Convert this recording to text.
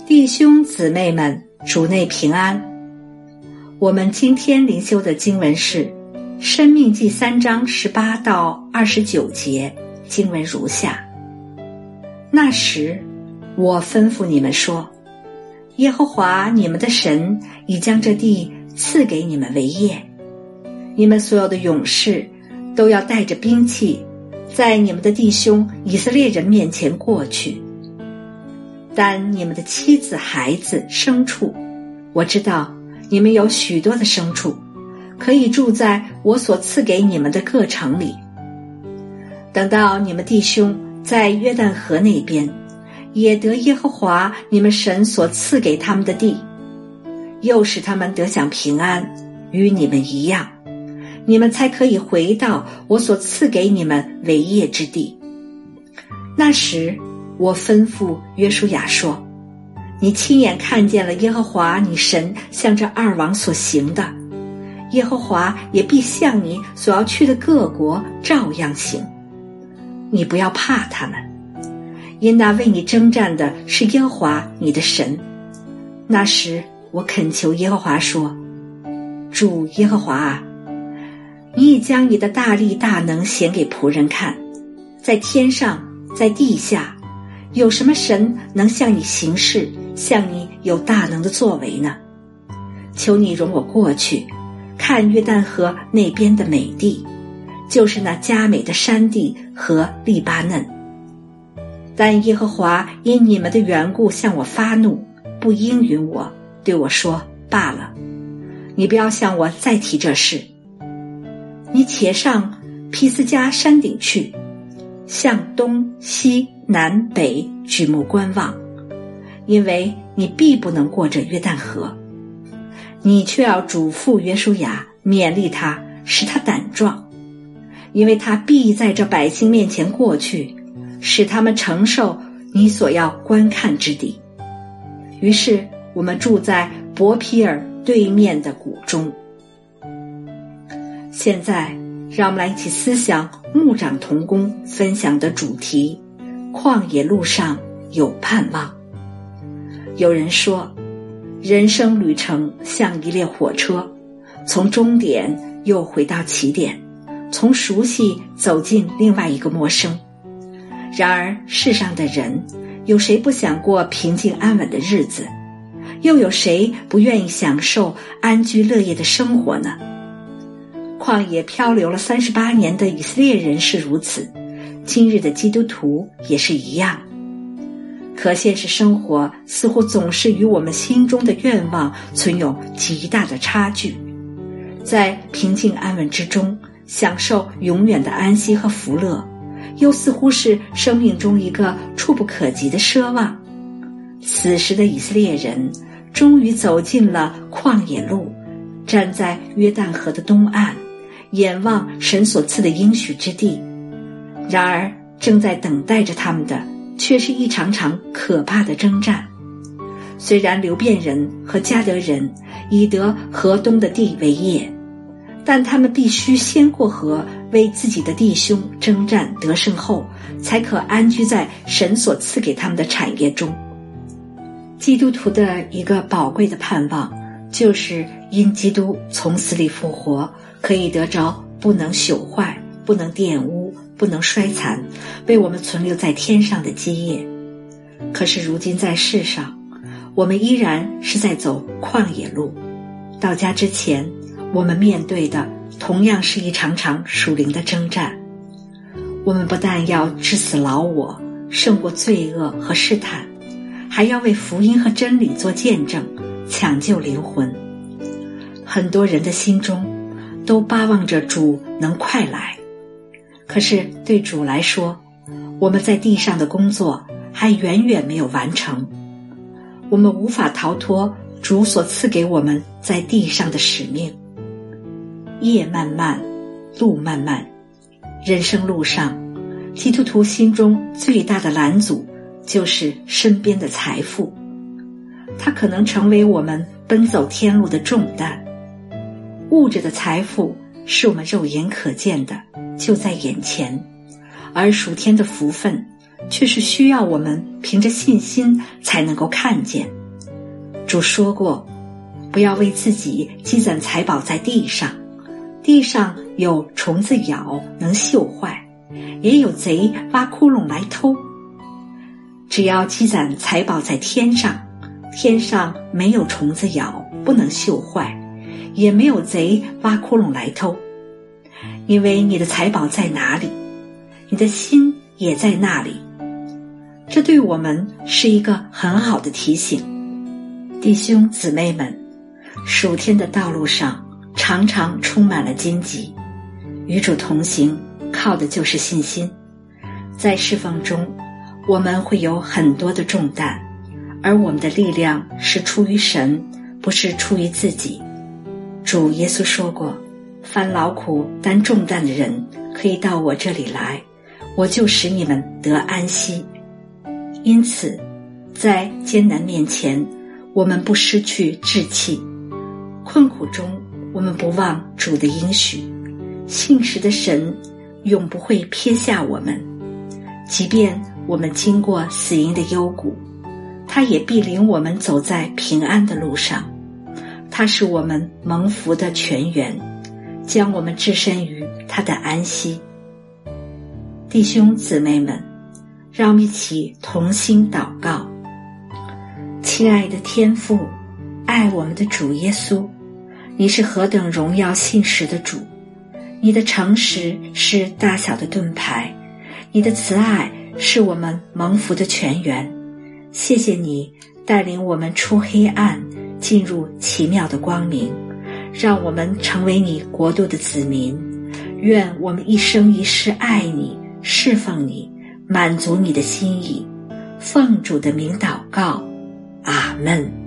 弟兄姊妹们，主内平安。我们今天灵修的经文是申命记3章18到29节，经文如下：那时我吩咐你们说，耶和华你们的神已将这地赐给你们为业，你们所有的勇士都要带着兵器，在你们的弟兄以色列人面前过去。但你们的妻子、孩子、牲畜，我知道你们有许多的牲畜，可以住在我所赐给你们的各城里。等到你们弟兄在约旦河那边，也得耶和华你们神所赐给他们的地，又使他们得享平安，与你们一样，你们才可以回到我所赐给你们为业之地。那时我吩咐约书亚说，你亲眼看见了耶和华你神向这二王所行的，耶和华也必向你所要去的各国照样行。你不要怕他们，因那为你征战的是耶和华你的神。那时我恳求耶和华说，主耶和华啊，你已将你的大力大能显给仆人看，在天上在地下，有什么神能向你行事，向你有大能的作为呢？求你容我过去，看约旦河那边的美地，就是那佳美的山地和利巴嫩。但耶和华因你们的缘故向我发怒，不应允我，对我说，罢了，你不要向我再提这事。你且上毗斯加山顶去，向东西南北举目观望，因为你必不能过这约旦河。你却要嘱咐约书亚，勉励他，使他胆壮，因为他必在这百姓面前过去，使他们承受你所要观看之地。于是我们住在伯毗尔对面的谷中。现在让我们来一起思想牧长同工分享的主题，旷野路上有盼望。有人说，人生旅程像一列火车，从终点又回到起点，从熟悉走进另外一个陌生。然而世上的人，有谁不想过平静安稳的日子？又有谁不愿意享受安居乐业的生活呢？旷野漂流了38年的以色列人是如此，今日的基督徒也是一样。可现实生活似乎总是与我们心中的愿望存有极大的差距。在平静安稳之中享受永远的安息和福乐，又似乎是生命中一个触不可及的奢望。此时的以色列人终于走进了旷野路，站在约旦河的东岸，眼望神所赐的应许之地。然而正在等待着他们的却是一场场可怕的征战。虽然流便人和迦得人已得河东的地为业，但他们必须先过河，为自己的弟兄征战得胜后，才可安居在神所赐给他们的产业中。基督徒的一个宝贵的盼望，就是因基督从死里复活，可以得着不能朽坏、不能玷污、不能衰残，为我们存留在天上的基业。可是如今在世上，我们依然是在走旷野路。到家之前，我们面对的同样是一场场属灵的征战。我们不但要致死老我，胜过罪恶和试探，还要为福音和真理做见证，抢救灵魂。很多人的心中都巴望着主能快来，可是对主来说，我们在地上的工作还远远没有完成。我们无法逃脱主所赐给我们在地上的使命。夜漫漫，路漫漫，人生路上，基督徒心中最大的拦阻就是身边的财富。它可能成为我们奔走天路的重担。物质的财富是我们肉眼可见的，就在眼前，而属天的福分却是需要我们凭着信心才能够看见。主说过，不要为自己积攒财宝在地上，地上有虫子咬能锈坏，也有贼挖窟窿来偷。只要积攒财宝在天上，天上没有虫子咬，不能锈坏，也没有贼挖窟窿来偷。因为你的财宝在哪里，你的心也在那里。这对我们是一个很好的提醒。弟兄姊妹们，属天的道路上常常充满了荆棘，与主同行靠的就是信心。在侍奉中，我们会有很多的重担，而我们的力量是出于神，不是出于自己。主耶稣说过，凡劳苦担重担的人可以到我这里来，我就使你们得安息。因此在艰难面前，我们不失去志气，困苦中我们不忘主的应许，信实的神永不会撇下我们。即便我们经过死荫的幽谷，他也必领我们走在平安的路上。他是我们蒙福的泉源，将我们置身于他的安息。弟兄姊妹们，让我们一起同心祷告。亲爱的天父，爱我们的主耶稣，你是何等荣耀信实的主，你的诚实是大小的盾牌，你的慈爱是我们蒙福的泉源。谢谢你带领我们出黑暗，进入奇妙的光明，让我们成为你国度的子民。愿我们一生一世爱你，侍奉你，满足你的心意。奉主的名祷告，阿们。